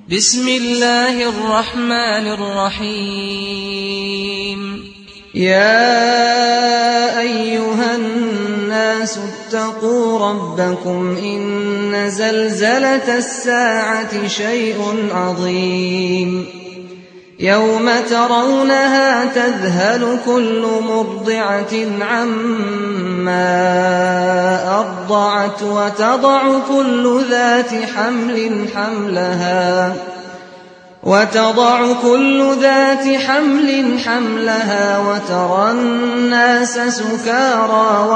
بسم الله الرحمن الرحيم. يا أيها الناس اتقوا ربكم إن زلزلة الساعة شيء عظيم يوم ترونها تذهل كل مرضعة عما أرضعت وتضع كل ذات حمل حملها وترى الناس سكارى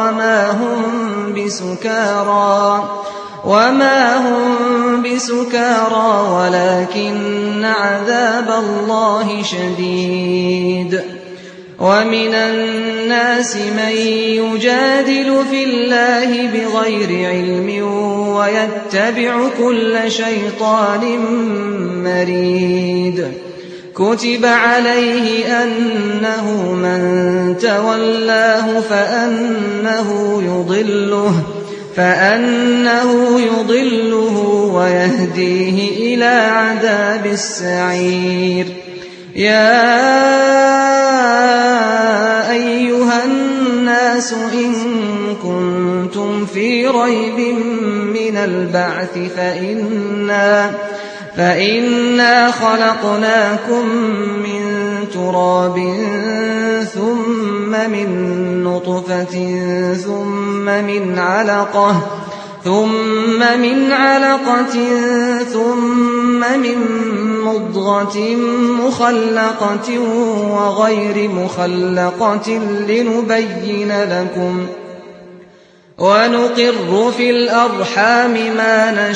وما هم بسكارى ولكن عذاب الله شديد. ومن الناس من يجادل في الله بغير علم ويتبع كل شيطان مريد. كتب عليه أنه من تولاه فأنه يضله ويهديه إلى عذاب السعير. يا أيها الناس إن كنتم في ريب من البعث فإنا خلقناكم من تراب ثم من نطفة ثم من علقة ثم من مضغة مخلقة وغير مخلقة لنبين لكم. ونقر في الأرحام ما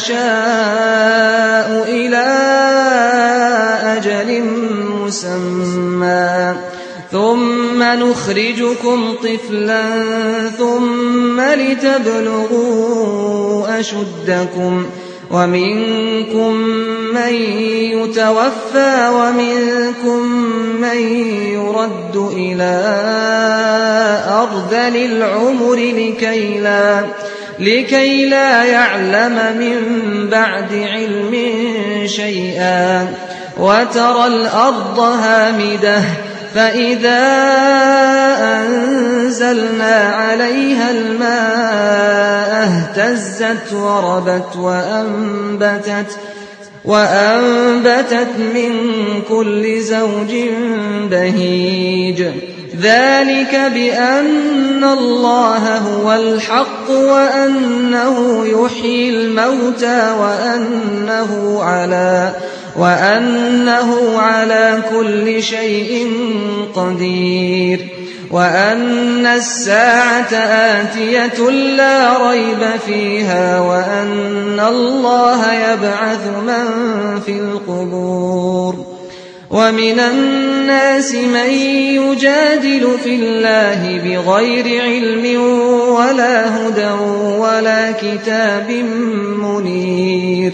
نشاء إلى أجل مسمى ثم نخرجكم طفلا ثم لتبلغوا أشدكم ومنكم من يتوفى ومنكم من يرد إلى أرذل العمر لكي لا يعلم من بعد علم شيئا. وترى الأرض هامدة فإذا أنزلنا عليها الماء اهتزت وربت وأنبتت من كل زوج بهيج. ذلك بأن الله هو الحق وأنه يحيي الموتى وأنه على كل شيء قدير. وأن الساعة آتية لا ريب فيها وأن الله يبعث من في القبور. ومن الناس من يجادل في الله بغير علم ولا هدى ولا كتاب منير.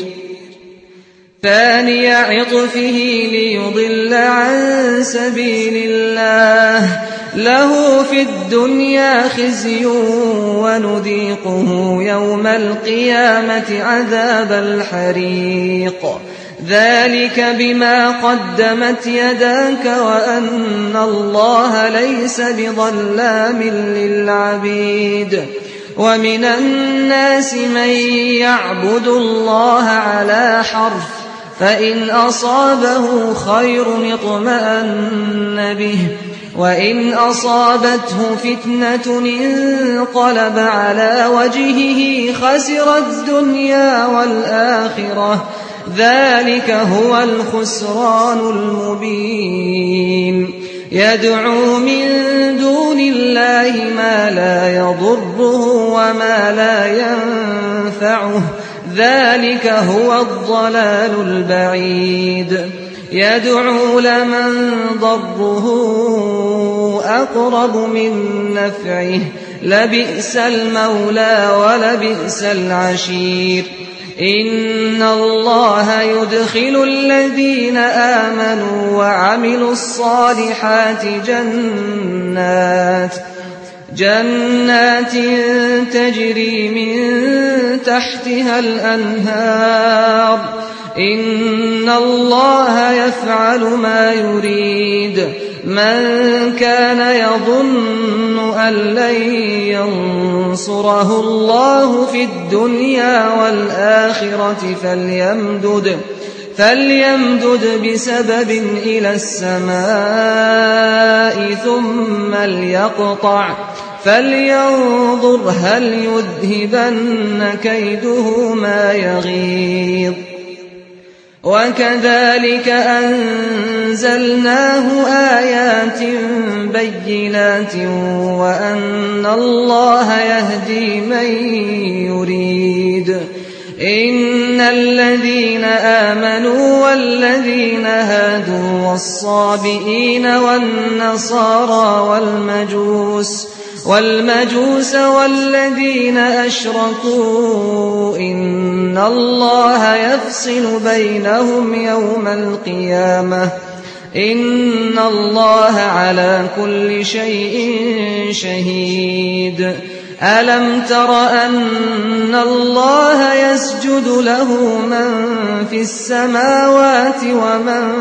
ثاني عطفه ليضل عن سبيل الله له في الدنيا خزي ونذيقه يوم القيامة عذاب الحريق. ذلك بما قدمت يداك وأن الله ليس بظلام للعبيد. ومن الناس من يعبد الله على حرف فإن أصابه خير اطمأن به وإن أصابته فتنة انقلب على وجهه خسر الدنيا والآخرة. ذلك هو الخسران المبين. يدعو من دون الله ما لا يضره وما لا ينفعه. ذلك هو الضلال البعيد. يدعو لمن ضره أقرب من نفعه لبئس المولى ولبئس العشير. إن الله يدخل الذين آمنوا وعملوا الصالحات جنات تجري من تحتها الأنهار إن الله يفعل ما يريد من كان يظن أن لن ينصره الله في الدنيا والآخرة فليمدد بسبب إلى السماء ثم ليقطع فلينظر هل يذهبن كيده ما يغيظ وكذلك أنزلناه آيات بينات وأن الله يهدي من يريد إن الذين آمنوا والذين هادوا والصابئين والنصارى والمجوس والذين أشركوا إن الله يفصل بينهم يوم القيامة إن الله على كل شيء شهيد ألم تر أن الله يسجد له من في السماوات ومن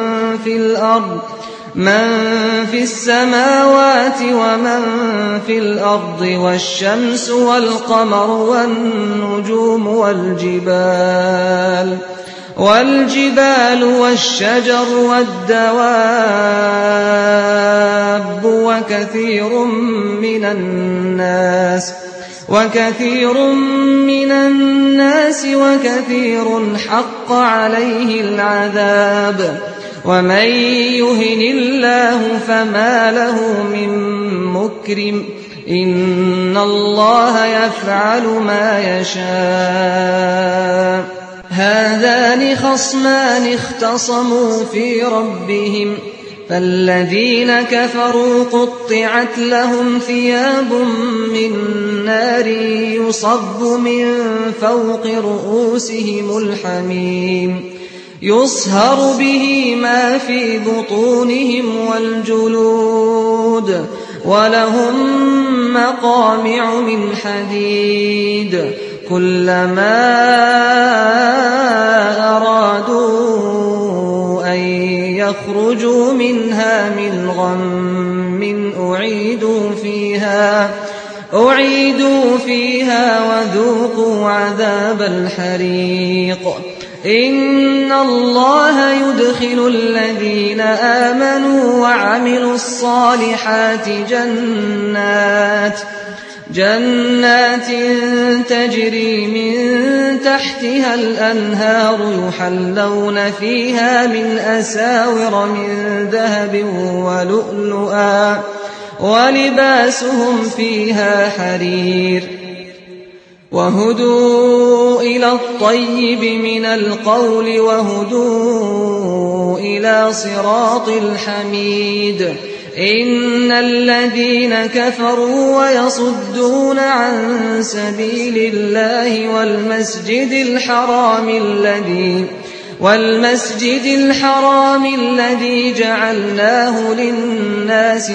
في الأرض والشمس والقمر والنجوم والجبال والشجر والدواب وكثير من الناس وكثير حق عليه العذاب ومن يهن الله فما له من مكرم إن الله يفعل ما يشاء هذان خصمان اختصموا في ربهم فالذين كفروا قطعت لهم ثياب من نار يصب من فوق رؤوسهم الحميم يصهر به ما في بطونهم والجلود ولهم مقامع من حديد كلما أرادوا أن يخرجوا منها من غم أعيدوا فيها وذوقوا عذاب الحريق إن الله يدخل الذين آمنوا وعملوا الصالحات جنات تجري من تحتها الأنهار يحلون فيها من أساور من ذهب ولؤلؤا ولباسهم فيها حرير وهدوا إلى الطيب من القول وهدوا إلى صراط الحميد إن الذين كفروا ويصدون عن سبيل الله والمسجد الحرام الذي جعلناه للناس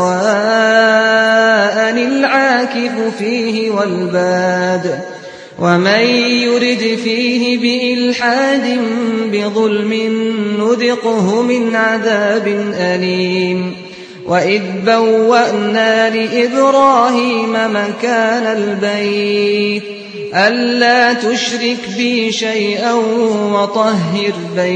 سواء العاكف فيه والباد ومن يرد فيه بإلحاد بظلم نذقه من عذاب أليم وإذ بوأنا لإبراهيم مكان البيت ألا تشرك بي شيئا وطهر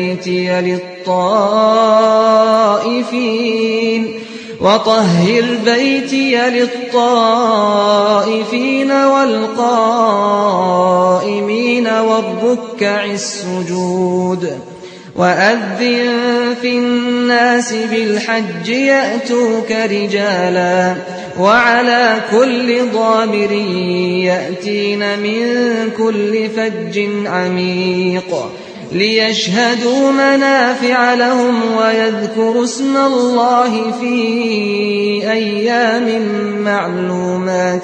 بيتي للطائفين والقائمين والركع السجود وأذن في الناس بالحج يأتوك رجالا وعلى كل ضامر يأتين من كل فج عميق ليشهدوا منافع لهم ويذكروا اسم الله في أيام معلومات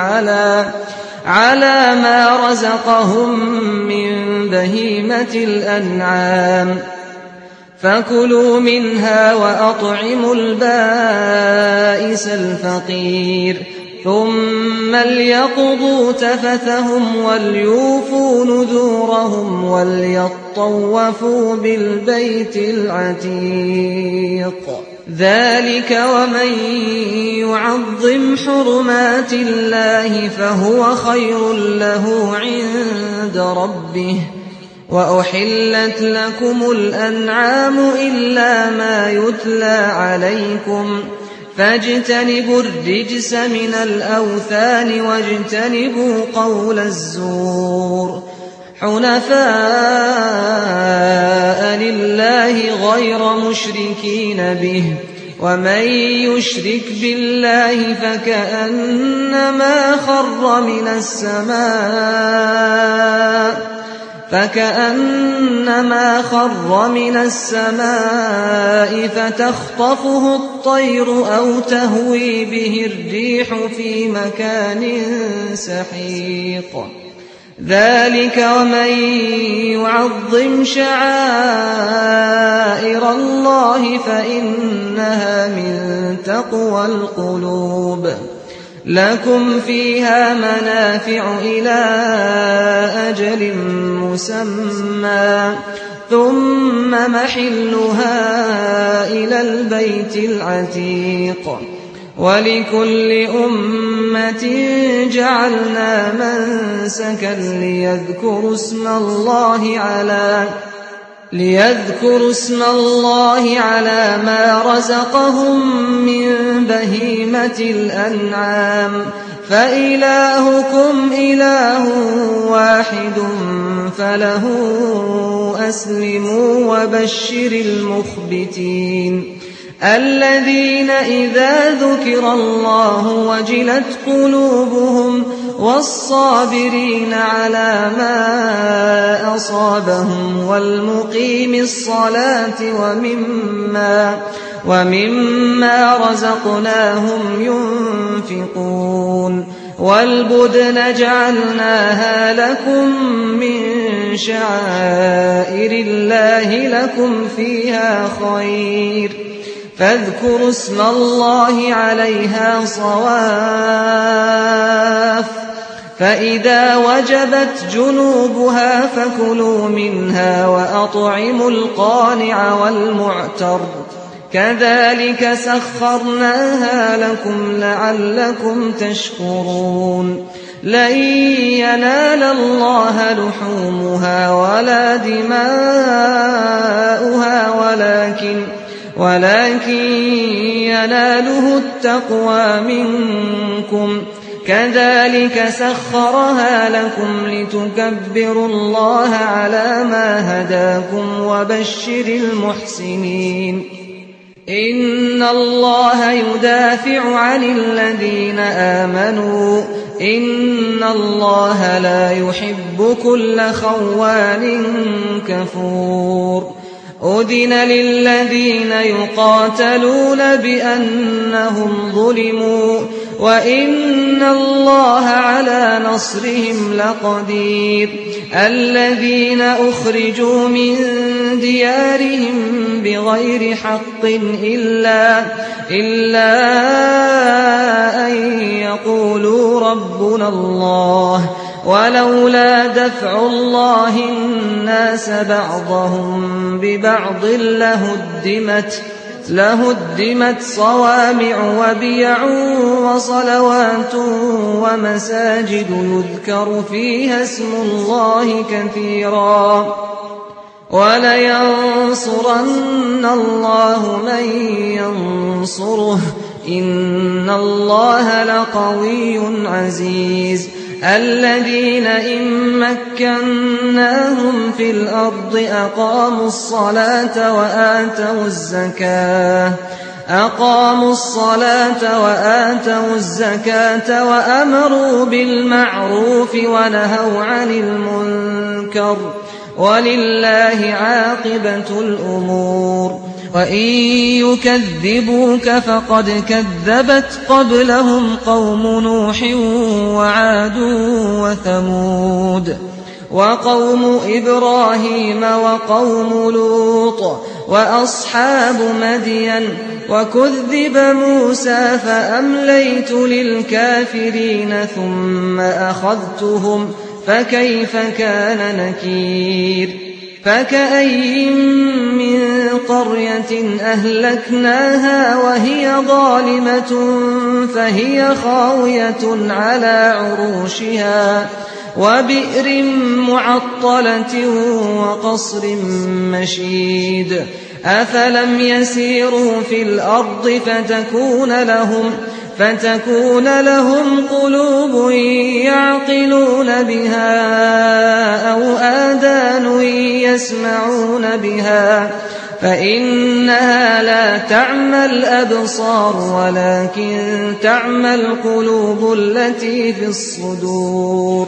على ما رزقهم من بهيمة الأنعام فكلوا منها وأطعموا البائس الفقير ثم ليقضوا تفثهم وليوفوا نذورهم وليطوفوا بالبيت العتيق ذلك ومن يعظم حرمات الله فهو خير له عند ربه وأحلت لكم الأنعام إلا ما يتلى عليكم فاجتنبوا الرجس من الأوثان واجتنبوا قول الزور حنفاء لله غير مشركين به ومن يشرك بالله فكأنما خر من السماء فتخطفه الطير أو تهوي به الريح في مكان سحيق ذلك ومن يعظم شعائر الله فإنها من تقوى القلوب لكم فيها منافع إلى أجل مسمى ثم محلها إلى البيت العتيق ولكل أمة جعلنا منسكا ليذكروا اسم الله على ما رزقهم من بهيمة الأنعام فإلهكم إله واحد فله أسلموا وبشر المخبتين الذين إذا ذكر الله وجلت قلوبهم والصابرين على ما أصابهم والمقيم الصلاة ومما رزقناهم ينفقون والبدن جعلناها لكم من شعائر الله لكم فيها خير فاذكروا اسم الله عليها صواف فإذا وجبت جنوبها فكلوا منها وأطعموا القانع والمعتر كذلك سخرناها لكم لعلكم تشكرون لن ينال الله لحومها ولا دماؤها ولكن يناله التقوى منكم كذلك سخرها لكم لتكبروا الله على ما هداكم وبشر المحسنين إن الله يدافع عن الذين آمنوا إن الله لا يحب كل خوان كفور أذن للذين يقاتلون بأنهم ظلموا وإن الله على نصرهم لقدير الذين أخرجوا من ديارهم بغير حق إلا أن يقولوا ربنا الله ولولا دفع الله الناس بعضهم ببعض لهدمت صوامع وبيع وصلوات ومساجد يذكر فيها اسم الله كثيرا ولينصرن الله من ينصره إن الله لقوي عزيز الذين إن مكناهم في الأرض أقاموا الصلاة وآتوا الزكاة وأمروا بالمعروف ونهوا عن المنكر ولله عاقبة الأمور وإن يكذبوك فقد كذبت قبلهم قوم نوح وعاد وثمود وقوم إبراهيم وقوم لوط وأصحاب مدين وكذب موسى فأمليت للكافرين ثم أخذتهم فكيف كان نكير فكأي من قرية أهلكناها وهي ظالمة فهي خاوية على عروشها وبئر معطلة وقصر مشيد أفلم يسيروا في الأرض فتكون لهم قلوب يعقلون بها أو آذان يسمعون بها فإنها لا تعمى الأبصار ولكن تعمى القلوب التي في الصدور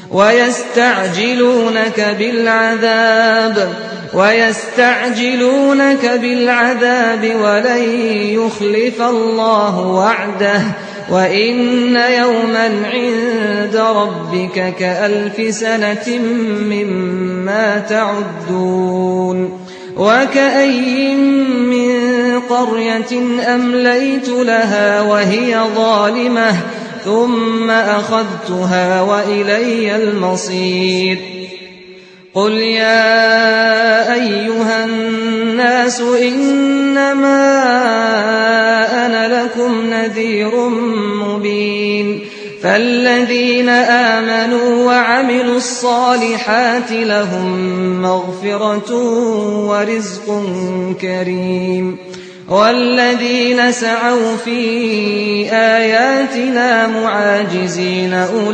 ويستعجلونك بالعذاب ولن يخلف الله وعده وإن يوما عند ربك كألف سنة مما تعدون وكأي من قرية أمليت لها وهي ظالمة ثم أخذتها وإلي المصير قل يا أيها الناس إنما أنا لكم نذير مبين فالذين آمنوا وعملوا الصالحات لهم مغفرة ورزق كريم والذين سعوا في آياتنا معاجزين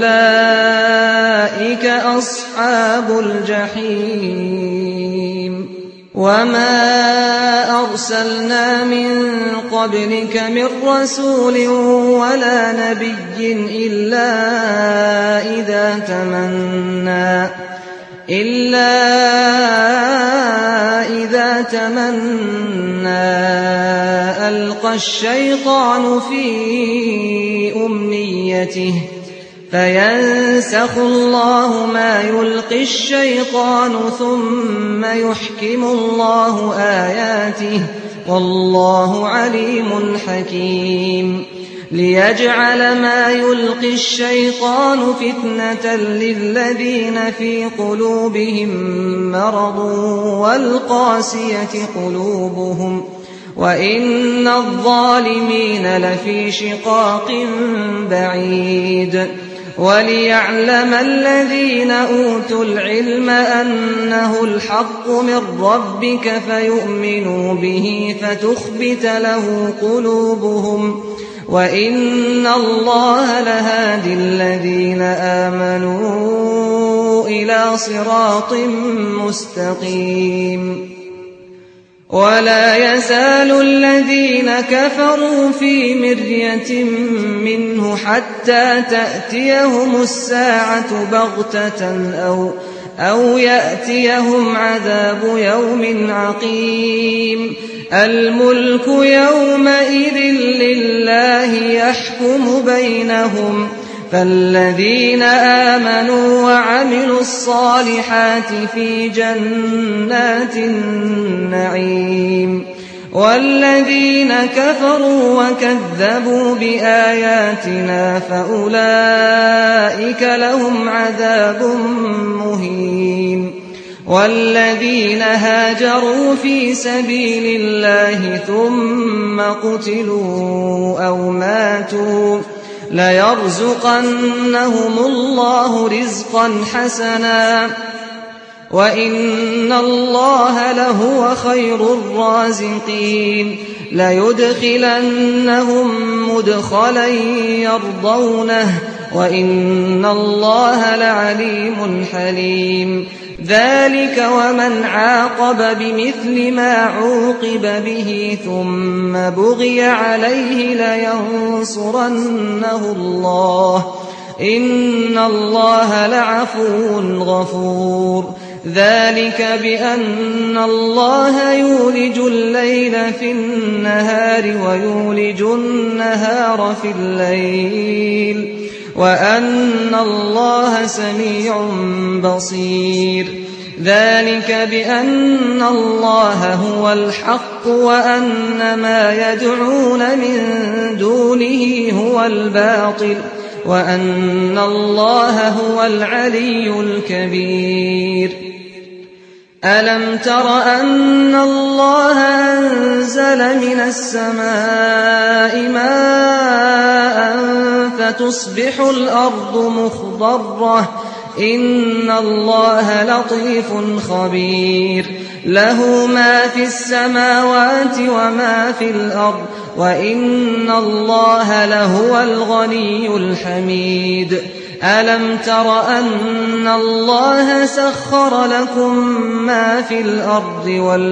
أولئك أصحاب الجحيم وما أرسلنا من قبلك من رسول ولا نبي إلا إذا تمنى ألقى الشيطان في أمنيته فينسخ الله ما يلقي الشيطان ثم يحكم الله آياته والله عليم حكيم ليجعل ما يلقي الشيطان فتنة للذين في قلوبهم مرض والقاسية قلوبهم وإن الظالمين لفي شقاق بعيد وليعلم الذين أوتوا العلم أنه الحق من ربك فيؤمنوا به فتخبت له قلوبهم وإن الله لهادي الذين آمنوا إلى صراط مستقيم ولا يزال الذين كفروا في مرية منه حتى تأتيهم الساعة بغتة أو يأتيهم عذاب يوم عقيم الملك يومئذ لله يحكم بينهم فالذين آمنوا وعملوا الصالحات في جنات النعيم والذين كفروا وكذبوا بآياتنا فأولئك لهم عذاب مهين والذين هاجروا في سبيل الله ثم قتلوا أو ماتوا ليرزقنهم الله رزقا حسنا وإن الله لهو خير الرازقين ليدخلنهم مدخلا يرضونه وإن الله لعليم حليم ذلك ومن عاقب بمثل ما عوقب به ثم بغي عليه لينصرنه الله إن الله لعفو غفور ذلك بأن الله يولج الليل في النهار ويولج النهار في الليل وأن الله سميع بصير ذلك بأن الله هو الحق وأن ما يدعون من دونه هو الباطل وأن الله هو العلي الكبير ألم تر أن الله أنزل من السماء ماء فتصبح الأرض مخضرة إن الله لطيف خبير له ما في السماوات وما في الأرض وإن الله لهو الغني الحميد ألم تر أن الله سخر لكم ما في الأرض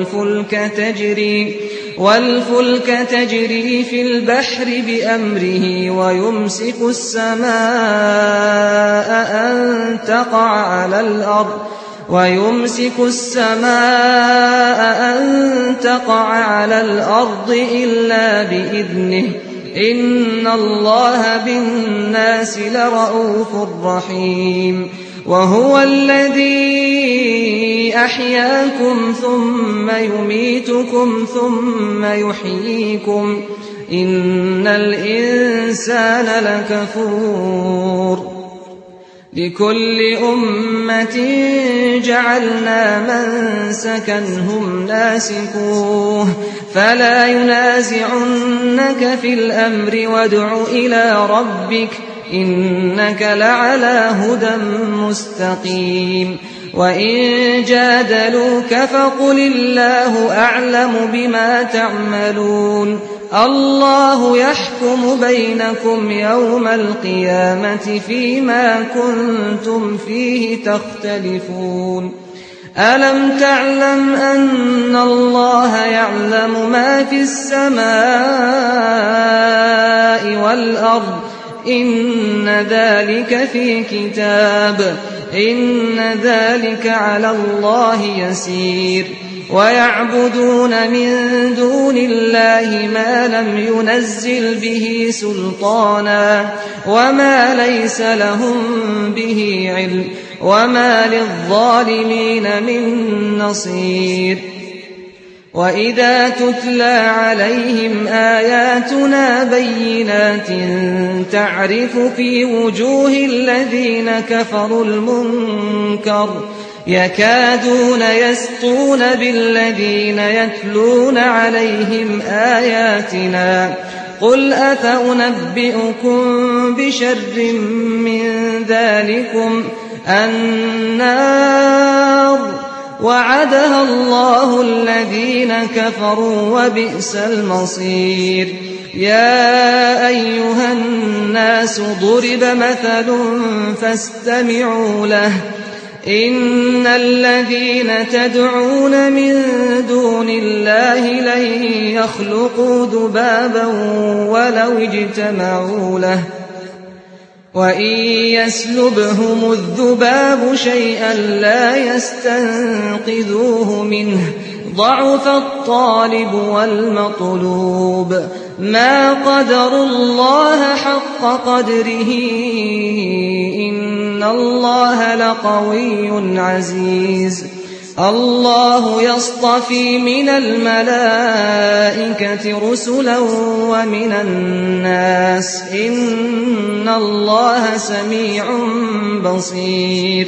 والفلك تجري في البحر بأمره ويمسك السماء أن تقع على الأرض إلا بإذنه إن الله بالناس لرءوف رحيم وهو الذي أحياكم ثم يميتكم ثم يحييكم إن الإنسان لكفور لكل أمة جعلنا منسكا هم ناسكوه فلا ينازعنك في الأمر وادع إلى ربك إنك لعلى هدى مستقيم وإن جادلوك فقل الله أعلم بما تعملون الله يحكم بينكم يوم القيامة فيما كنتم فيه تختلفون ألم تعلم أن الله يعلم ما في السماء والأرض إن ذلك في كتاب إن ذلك على الله يسير ويعبدون من دون الله ما لم ينزل به سلطانا وما ليس لهم به علم وما للظالمين من نصير وإذا تتلى عليهم آياتنا بينات تعرف في وجوه الذين كفروا المنكر يكادون يسطون بالذين يتلون عليهم آياتنا قل أفأنبئكم بشر من ذلكم النار وعدها الله الذين كفروا وبئس المصير يا أيها الناس ضرب مثل فاستمعوا له إن الذين تدعون من دون الله لن يخلقوا ذبابا ولو اجتمعوا له وإن يسلبهم الذباب شيئا لا يستنقذوه منه ضعف الطالب والمطلوب ما قدروا الله حق قدره إن الله لقوي عزيز الله يصطفي من الملائكة رسلا ومن الناس إن الله سميع بصير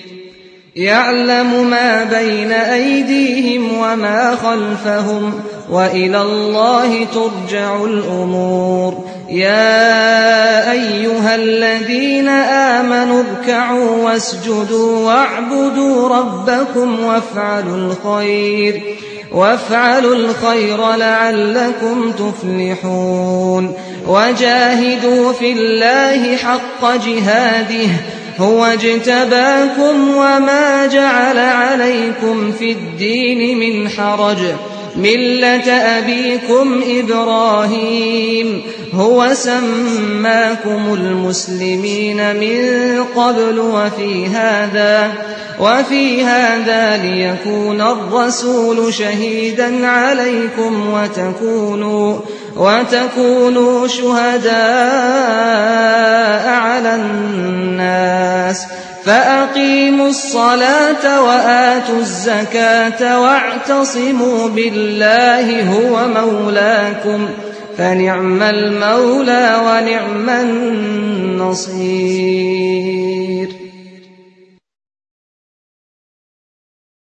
يعلم ما بين أيديهم وما خلفهم وإلى الله ترجع الأمور يا أيها الذين آمنوا اركعوا واسجدوا واعبدوا ربكم وافعلوا الخير لعلكم تفلحون وجاهدوا في الله حق جهاده هو اجتباكم وما جعل عليكم في الدين من حرج ملة أبيكم إبراهيم هو سماكم المسلمين من قبل وفي هذا ليكون الرسول شهيدا عليكم وتكونوا شهداء على الناس فأقيموا الصلاة وآتوا الزكاة واعتصموا بالله هو مولاكم فنعم المولى ونعم النصير.